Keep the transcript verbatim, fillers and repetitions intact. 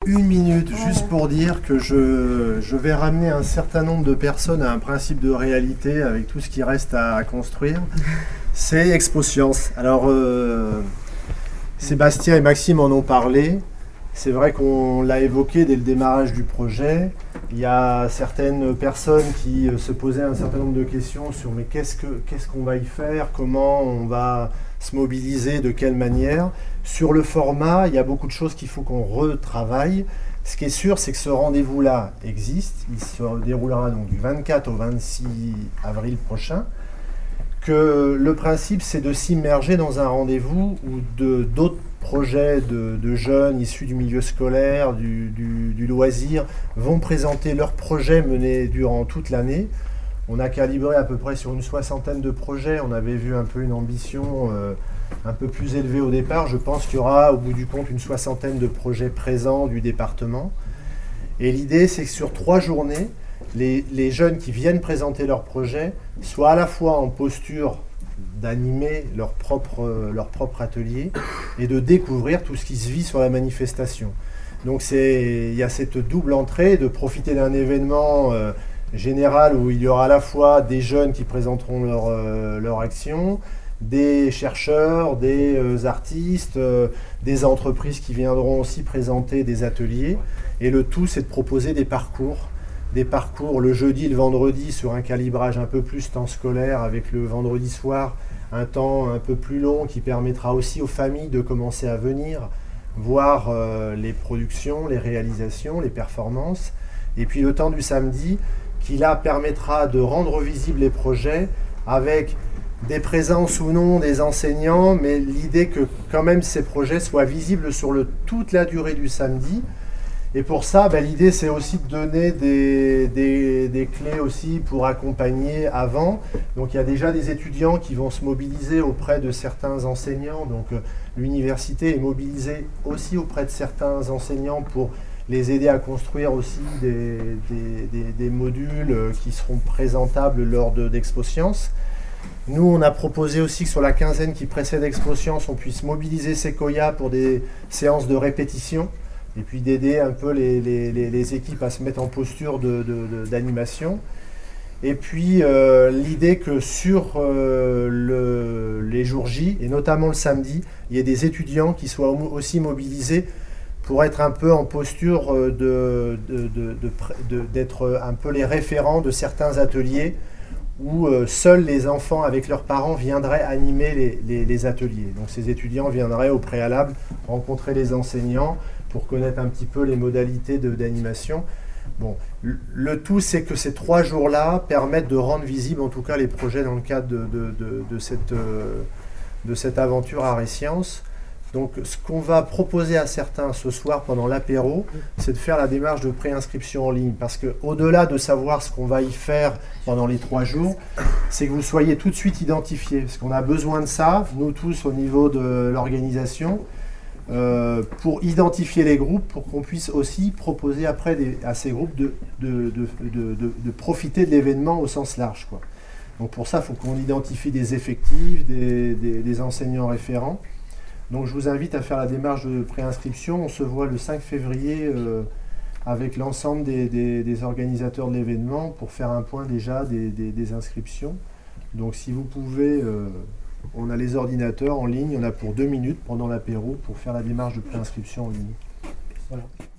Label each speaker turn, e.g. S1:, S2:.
S1: une minute juste pour dire que je, je vais ramener un certain nombre de personnes à un principe de réalité avec tout ce qui reste à, à construire. C'est ExpoScience. Alors, euh, Sébastien et Maxime en ont parlé. C'est vrai qu'on l'a évoqué dès le démarrage du projet. Il y a certaines personnes qui se posaient un certain nombre de questions sur mais qu'est-ce que, qu'est-ce qu'on va y faire, comment on va se mobiliser, de quelle manière. Sur le format, il y a beaucoup de choses qu'il faut qu'on retravaille. Ce qui est sûr, c'est que ce rendez-vous-là existe. Il se déroulera donc du vingt-quatre au vingt-six avril prochain. Que le principe, c'est de s'immerger dans un rendez-vous où de, d'autres projets de, de jeunes issus du milieu scolaire, du, du, du loisir, vont présenter leurs projets menés durant toute l'année. On a calibré à peu près sur une soixantaine de projets. On avait vu un peu une ambition euh, un peu plus élevée au départ. Je pense qu'il y aura au bout du compte une soixantaine de projets présents du département. Et l'idée, c'est que sur trois journées, les, les jeunes qui viennent présenter leurs projets soient à la fois en posture d'animer leur propre, euh, leur propre atelier et de découvrir tout ce qui se vit sur la manifestation. Donc c'est, il y a cette double entrée de profiter d'un événement euh, général où il y aura à la fois des jeunes qui présenteront leur, euh, leur action, des chercheurs, des euh, artistes, euh, des entreprises qui viendront aussi présenter des ateliers. Et le tout, c'est de proposer des parcours, des parcours le jeudi et le vendredi sur un calibrage un peu plus temps scolaire, avec le vendredi soir un temps un peu plus long qui permettra aussi aux familles de commencer à venir voir euh, les productions, les réalisations, les performances. Et puis le temps du samedi qui là permettra de rendre visibles les projets avec des présences ou non des enseignants, mais l'idée que quand même ces projets soient visibles sur le, toute la durée du samedi. Et pour ça, ben, l'idée c'est aussi de donner des, des, des clés aussi pour accompagner avant. Donc il y a déjà des étudiants qui vont se mobiliser auprès de certains enseignants. Donc euh, l'université est mobilisée aussi auprès de certains enseignants pour les aider à construire aussi des, des, des, des modules qui seront présentables lors de, d'ExpoScience. Nous, on a proposé aussi que sur la quinzaine qui précède ExpoScience, on puisse mobiliser Sequoia pour des séances de répétition et puis d'aider un peu les, les, les, les équipes à se mettre en posture de, de, de, d'animation. Et puis euh, l'idée que sur euh, le, les jours J, et notamment le samedi, il y ait des étudiants qui soient aussi mobilisés pour être un peu en posture de, de, de, de, de, d'être un peu les référents de certains ateliers où euh, seuls les enfants avec leurs parents viendraient animer les, les, les ateliers. Donc ces étudiants viendraient au préalable rencontrer les enseignants pour connaître un petit peu les modalités de, d'animation. Bon, le, le tout, c'est que ces trois jours-là permettent de rendre visibles en tout cas les projets dans le cadre de, de, de, de, cette, euh, de cette aventure Arts et Sciences. Donc ce qu'on va proposer à certains ce soir pendant l'apéro, c'est de faire la démarche de préinscription en ligne. Parce qu'au-delà de savoir ce qu'on va y faire pendant les trois jours, c'est que vous soyez tout de suite identifiés. Parce qu'on a besoin de ça, nous tous au niveau de l'organisation, euh, pour identifier les groupes, pour qu'on puisse aussi proposer après des, à ces groupes de, de, de, de, de, de profiter de l'événement au sens large, quoi. Donc pour ça, il faut qu'on identifie des effectifs, des, des, des enseignants référents. Donc je vous invite à faire la démarche de préinscription. On se voit le cinq février euh, avec l'ensemble des, des, des organisateurs de l'événement pour faire un point déjà des, des, des inscriptions. Donc si vous pouvez, euh, on a les ordinateurs en ligne, on a pour deux minutes pendant l'apéro pour faire la démarche de préinscription en ligne. Voilà.